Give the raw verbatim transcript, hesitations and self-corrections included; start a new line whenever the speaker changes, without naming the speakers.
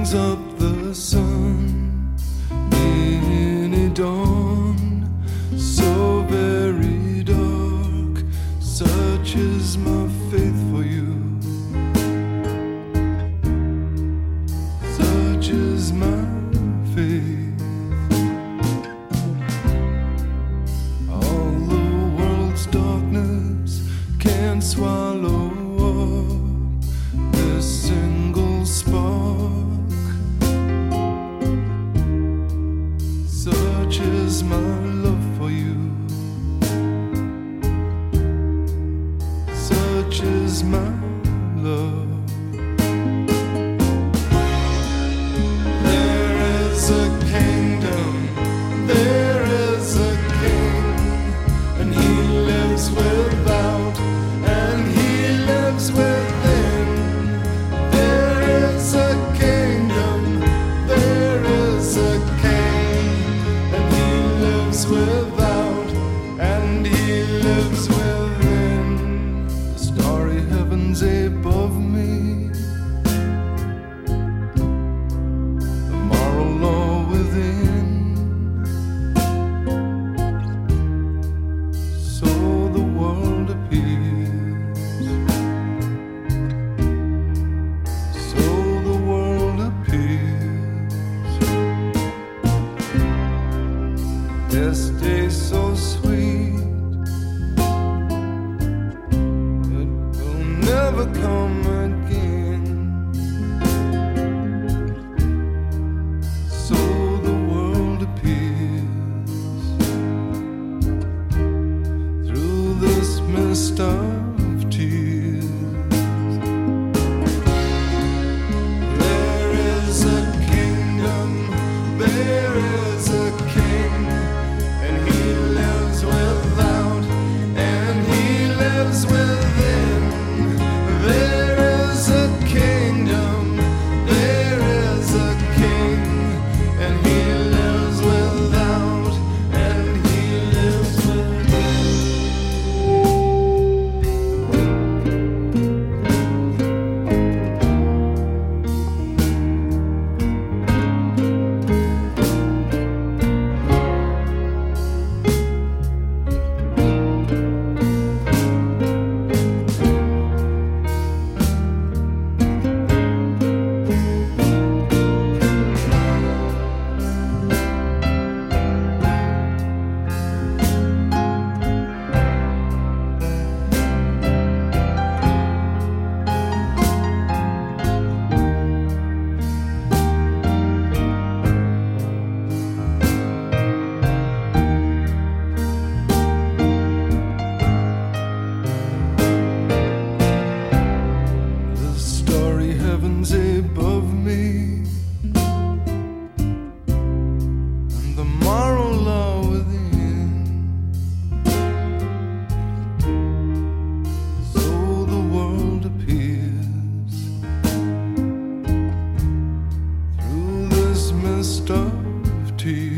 brings up the sun in a dawn so very dark. Such is my faith for you, such is my faith. All the world's darkness can't swallow up this single spark. Such is my love for you, such is my love. There is a kingdom, there is a king, and he lives without, and he lives within. There is a kingdom, there is a king, and he lives without, and he lives within. The starry heavens above me, the moral law within. So the world appears, so the world appears. This day so sweet, it will never come again. So the world appears through this mist of tears. There is a kingdom, there is a king, and he lives without, and he lives within. There is a kingdom, there is a king, and he lives without, and he lives within. The starry heavens above me, and the moral law within. So the world appears through this mist of tears.